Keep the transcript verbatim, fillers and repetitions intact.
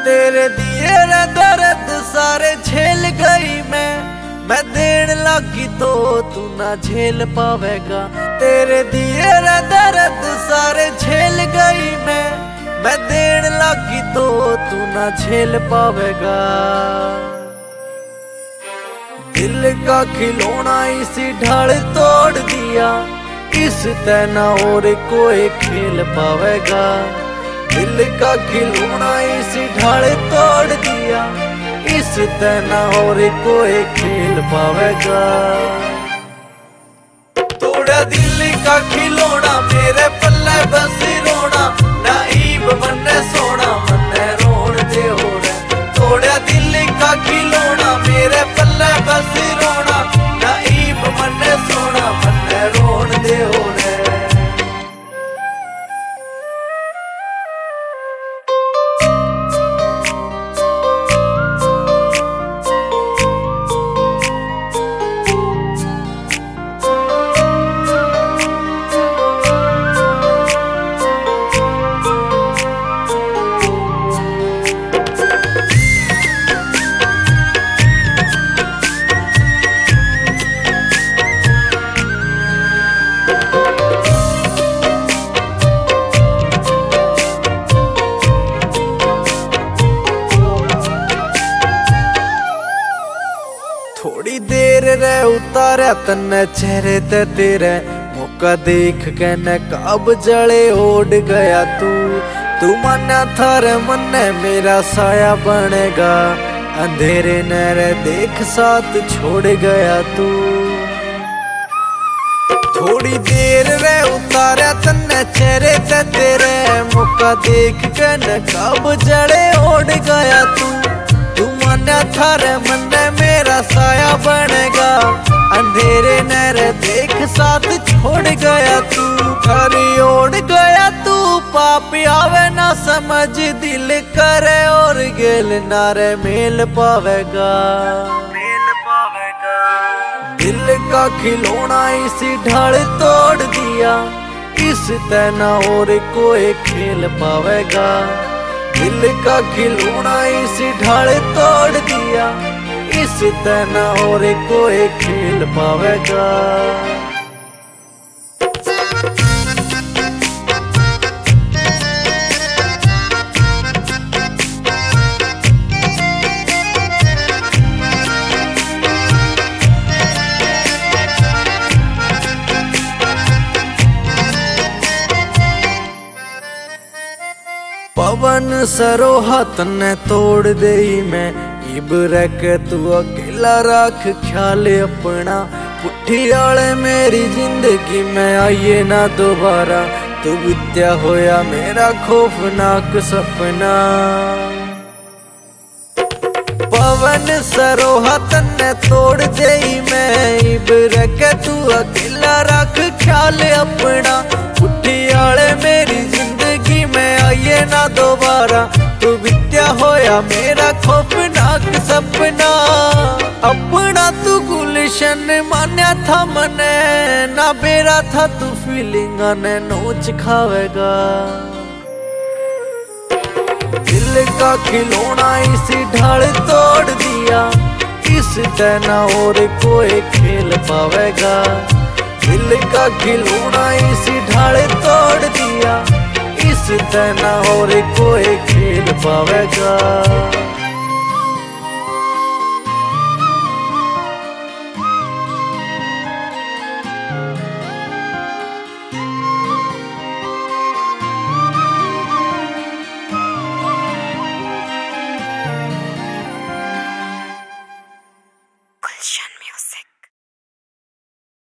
तेरे दिए रे दर्द सारे झेल गई मैं मैं देन लगी तो तू ना झेल पावेगा। तेरे दिए रे दर्द सारे झेल गई मैं मैं देन लगी तो तू ना झेल पावेगा। दिल का खिलौना इसी ढाल तोड़ दिया, इस तना और कोई खेल पावेगा। दिल का खिलौना इसी ढाल तोड़ दिया, इस तना और कोई खेल पावेगा। तोड़ा दिल का खिलौना मेरे पल्ले बस रोना, नाइब मन्ने सोना मन्ने रोन दे हो रे। तोड़ा दिल का खिलौना मेरे पल्ले बस रोना, नाइब मन्ने सोना मन्ने रोन दे हो रे। थोड़ी देर रे उतारा तन्ने चेहरे ते तेरे, मौका देख के न कब जले ओढ़ गया तू। तू मना थारे मन्ने मेरा साया बनेगा, अंधेरे न रे देख साथ छोड़ गया तू। थोड़ी देर रे उतारा तन्ने चेहरे ते तेरे, मौका देख के न कब जले ओढ़ गया तू। तू मना थारे मन्ने मेरा साया बनेगा, अंधेरे नहरे देख साथ छोड़ गया तू। घर ओढ़ गया तू पाप आवे ना समझ, दिल करे और गेल नारे मेल पावेगा। मेल पावेगा दिल का खिलौना इसी ढाल तोड़ दिया, इस तना और कोई खेल पावेगा। दिल का खिलौना इसी ढाल तोड़ दिया, इस तना और कोई खेल पावेगा। पवन सरोहा तन्ने तोड़ दे मैं, इब रख तू अकेला रख ख्याल अपना। पुट्ठी आले मेरी जिंदगी में आइए ना दोबारा, तू बित्या होया मेरा खौफनाक सपना। पवन सरोहा तन्ने तोड़ दे मैं, इब रख तू अकेला रख ख्याल अपना। पुट्ठी आले मेरी जिंदगी में आइए ना दोबारा, तू बित्या होया मेरा खौफनाक सपना। अपना तू गुलशन मान्या था मने, ना बेरा था तू फीलिंग ने नोच खावेगा। दिल का खिलौना इसी ढाल तोड़ दिया, इस तना और कोई खेल पावेगा। दिल का खिलौना इसी ढाल तोड़ दिया, इस तना और कोई खेल पावेगा।